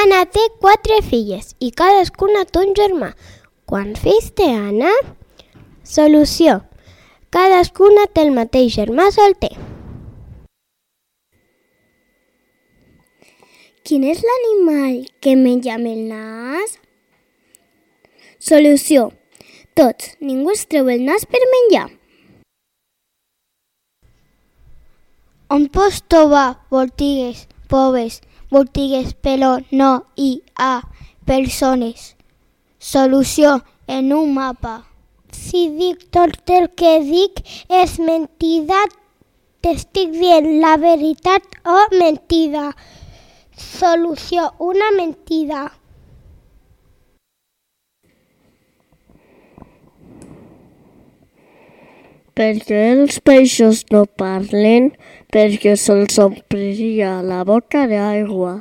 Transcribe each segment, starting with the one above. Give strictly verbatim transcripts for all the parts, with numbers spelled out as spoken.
Anna té quatre filles i cadascuna té un germà. Quants fills té Anna? Solució. Cadascuna té el mateix germà solter. Quin és l'animal que menja amb el nas? Solució. Tots. Ningú es treu el nas per menjar. On pots trobar botigues, pobres, botigues, però no hi ha persones. Solució. En un mapa. Si dic tot el que dic és mentida, t'estic dient la veritat o mentida. Solució. Una mentida. Per què els peixos no parlen? Perquè se'ls ompliria la boca d'aigua.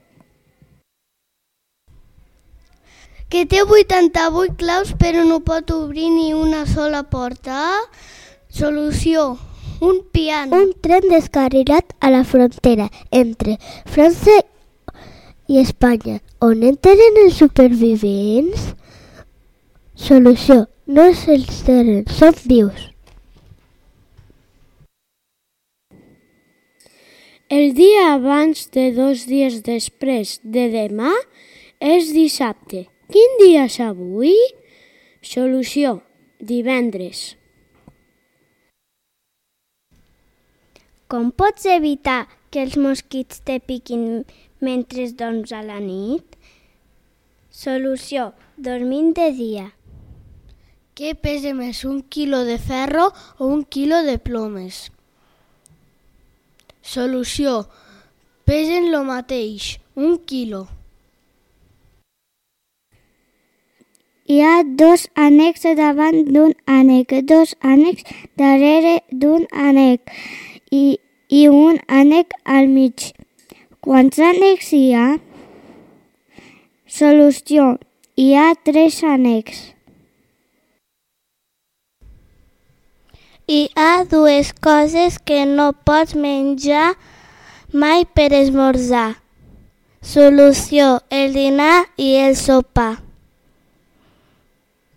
Que té vuitanta-vuit claus però no pot obrir ni una sola porta. Solució. Un piano. Un tren descarrilat a la frontera entre França i Espanya. On entren els supervivents? Solució. No se'ls tenen, són vius. El dia abans de dos dies després de demà és dissabte. Quin dia és avui? Solució. Divendres. Com pots evitar que els mosquits te piquin mentre dorms a la nit? Solució. Dormint de dia. Què pesa més, un quilo de ferro o un quilo de plomes? Solució. Pesen lo mateix, un quilo. Hi ha dos ànecs davant d'un ànec, dos ànecs darrere d'un ànec i, i un ànec al mig. Quants ànecs hi ha? Solució. Hi ha tres ànecs. Hi ha dues coses que no pots menjar mai per esmorzar. Solució. El dinar i el sopar.